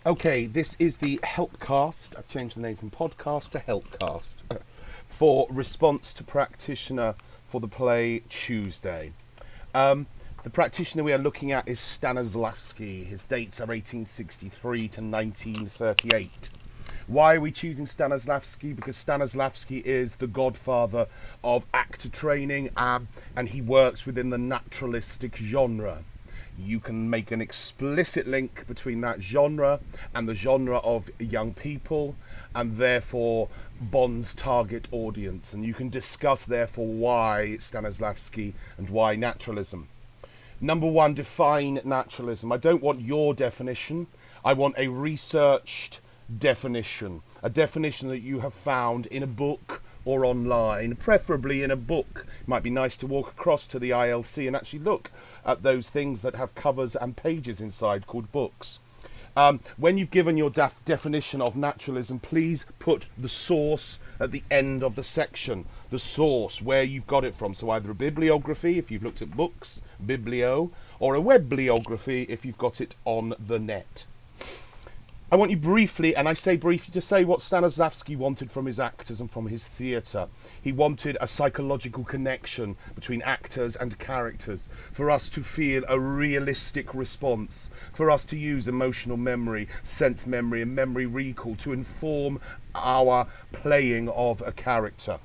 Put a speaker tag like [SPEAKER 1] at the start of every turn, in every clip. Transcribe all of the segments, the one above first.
[SPEAKER 1] Okay, this is the Helpcast. I've changed the name from podcast to Helpcast for response to practitioner for the play Tuesday. The practitioner we are looking at is Stanislavski. His dates are 1863 to 1938. Why are we choosing Stanislavski? Because Stanislavski is the godfather of actor training, and he works within the naturalistic genre. You can make an explicit link between that genre and the genre of young people, and therefore Bond's target audience. And you can discuss, therefore, why Stanislavski and why naturalism. Number one, define naturalism. I don't want your definition. I want a researched definition. A definition that you have found in a book or online, preferably in a book. It might be nice to walk across to the ILC and actually look at those things that have covers and pages inside called books. When you've given your definition of naturalism, please put the source at the end of the section. The source, where you've got it from. So either a bibliography, if you've looked at books, biblio, or a webliography, if you've got it on the net. I want you briefly, and I say briefly, to say what Stanislavski wanted from his actors and from his theatre. He wanted a psychological connection between actors and characters, for us to feel a realistic response, for us to use emotional memory, sense memory, and memory recall to inform our playing of a character.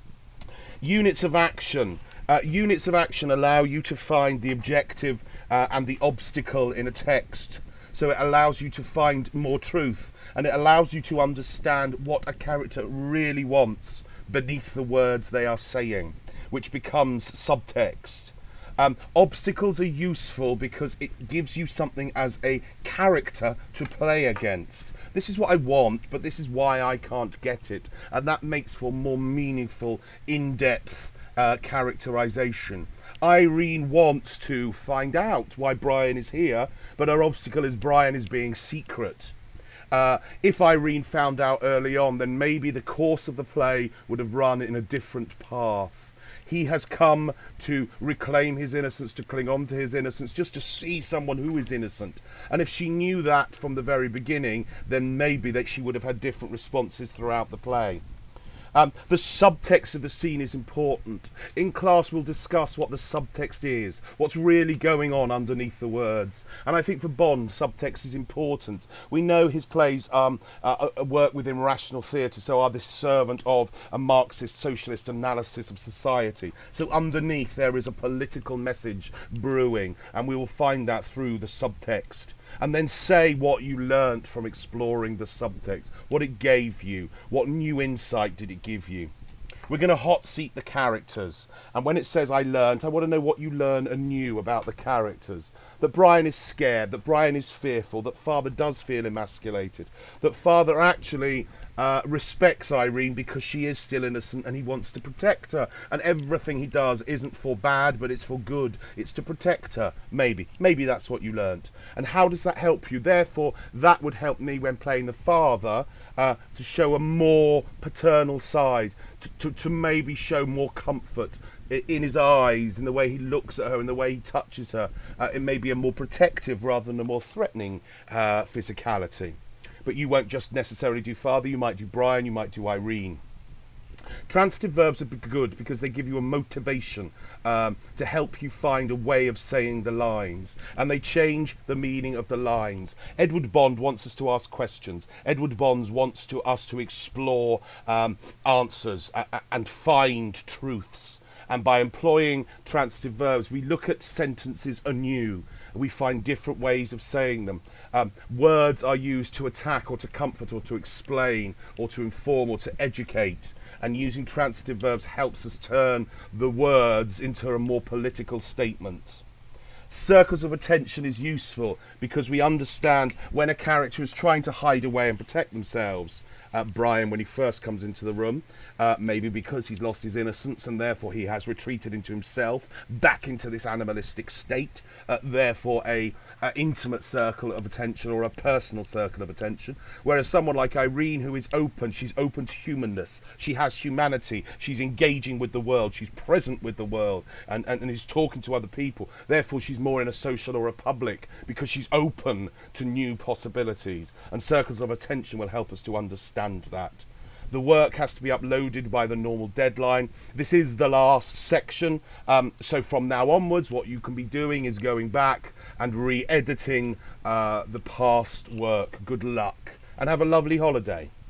[SPEAKER 1] Units of action. Units of action allow you to find the objective and the obstacle in a text. So it allows you to find more truth, and it allows you to understand what a character really wants beneath the words they are saying, which becomes subtext. Obstacles are useful because it gives you something as a character to play against. This is what I want, but this is why I can't get it. And that makes for more meaningful, in-depth characterization. Irene wants to find out why Brian is here, but her obstacle is Brian is being secret. If Irene found out early on, then maybe the course of the play would have run in a different path. He has come to reclaim his innocence, to cling on to his innocence, just to see someone who is innocent. And if she knew that from the very beginning, then maybe that she would have had different responses throughout the play. The subtext of the scene is important. In class we'll discuss what the subtext is, what's really going on underneath the words. And I think for Bond, subtext is important. We know his plays work within rational theatre, so are the servant of a Marxist socialist analysis of society. So underneath there is a political message brewing, and we will find that through the subtext. And then say what you learnt from exploring the subtext, what it gave you, what new insight did it give you. We're going to hot seat the characters, and when it says I learnt, I want to know what you learn anew about the characters. That Brian is scared, that Brian is fearful, that Father does feel emasculated, that Father actually respects Irene because she is still innocent and he wants to protect her, and everything he does isn't for bad but it's for good. It's to protect her. Maybe that's what you learnt. And how does that help you? Therefore that would help me when playing the Father, to show a more paternal side, to maybe show more comfort in his eyes, in the way he looks at her, in the way he touches her. It may be a more protective rather than a more threatening physicality. But you won't just necessarily do Father, you might do Brian, you might do Irene. Transitive verbs are good because they give you a motivation to help you find a way of saying the lines, and they change the meaning of the lines. Edward Bond wants us to ask questions. Edward Bond wants us to explore answers and find truths. And by employing transitive verbs, we look at sentences anew. We find different ways of saying them. Words are used to attack or to comfort or to explain or to inform or to educate. And using transitive verbs helps us turn the words into a more political statement. Circles of attention is useful because we understand when a character is trying to hide away and protect themselves. Brian when he first comes into the room, maybe because he's lost his innocence and therefore he has retreated into himself, back into this animalistic state, therefore a intimate circle of attention or a personal circle of attention. Whereas someone like Irene, who is open, she's open to humanness, she has humanity, she's engaging with the world, she's present with the world, and is talking to other people. Therefore she's more in a social or a public because she's open to new possibilities, and circles of attention will help us to understand that. The work has to be uploaded by the normal deadline. This is the last section, so from now onwards what you can be doing is going back and re-editing the past work. Good luck and have a lovely holiday.